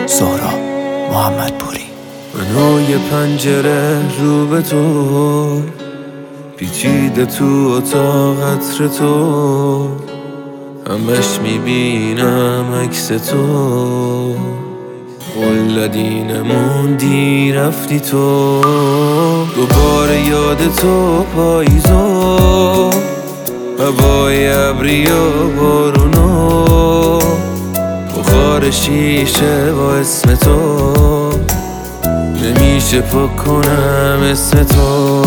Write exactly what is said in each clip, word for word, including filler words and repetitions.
سهراب محمدپوری. منو یه پنجره رو به تو پیچیده تو اتاق عطر تو، همش میبینم عکس تو. قلدی نموندی رفتی تو، دوباره یاد تو پاییزو، هوای ابری و بارونو، بخار شیشه با اسم تو، نمیشه پاک کنم اسم تو.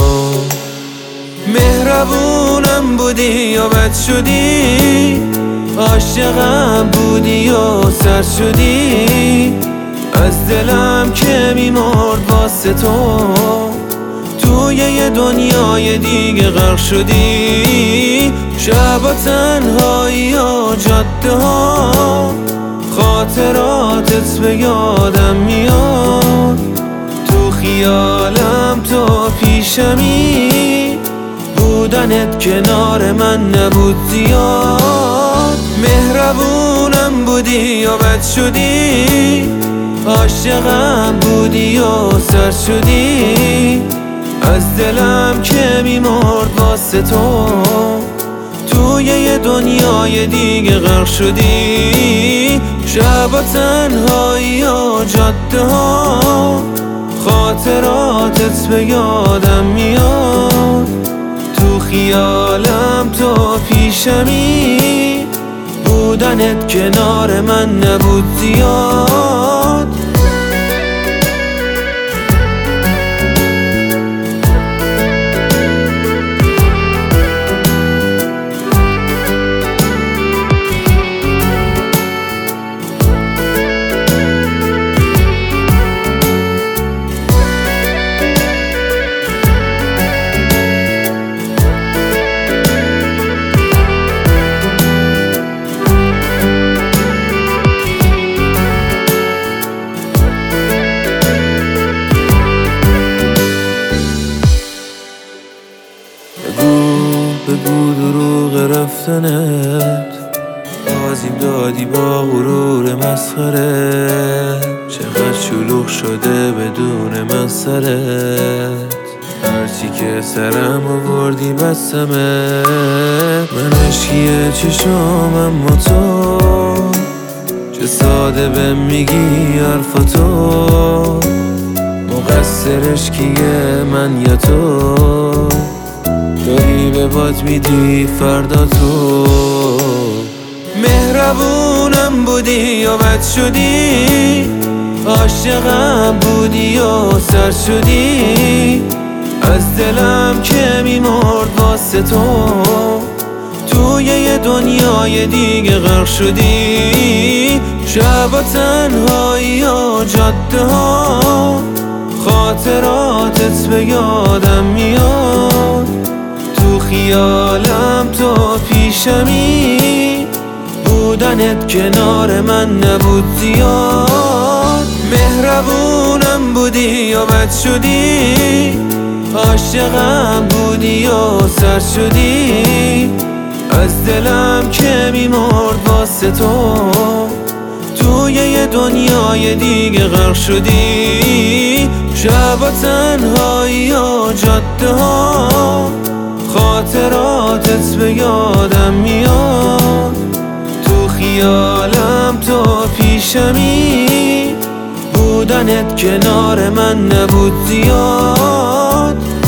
مهربونم بودی یا بد شدی، عاشقم بودی یا سر شدی، از دلم که میمرد واسه تو، توی یه دنیای دیگه غرق شدی. شب تنهایی و جاده ها، خاطراتت به یادم میاد، تو خیالم تو پیشمی، بودنت کنار من نبود زیاد. مهربونم بودی یا بد شدی، عاشقم بودی یا سر شدی، از دلم که میمرد واسه تو، توی یه دنیای دیگه غرق شدی. شب تنهایی و جاده ها، خاطراتت به یادم میاد، تو خیالم تو پیشمی، بودنت کنار من نبود زیاد. بگو دروغ رفتنت، بازیم دادی با غرور مسخره، چقدر شلوغ شده بدون من سرت، هرچی که سرم آوردی بستمت. من عشقیه چشام اما تو، چه ساده بهم میگی حرفاتو، مقصرش کیه من یا تو، داری به باد میدی فردا تو. مهربونم بودی یا بد شدی، عاشقم بودی یا سر شدی، از دلم که میمرد واسه تو، توی یه دنیای دیگه غرق شدی. شب تنهایی و جاده ها، خاطراتت به یادم میاد، تو خیالم تو پیشمی، بودنت کنار من نبود زیاد. مهربونم بودی یا بد شدی، عاشقم بودی یا سر شدی، از دلم که میمرد واسه تو، توی یه دنیای دیگه غرق شدی. شب تنهایی و جاده ها، خاطراتت به یادم میاد، تو خیالم تو پیشمی، بودنت کنار من نبود زیاد.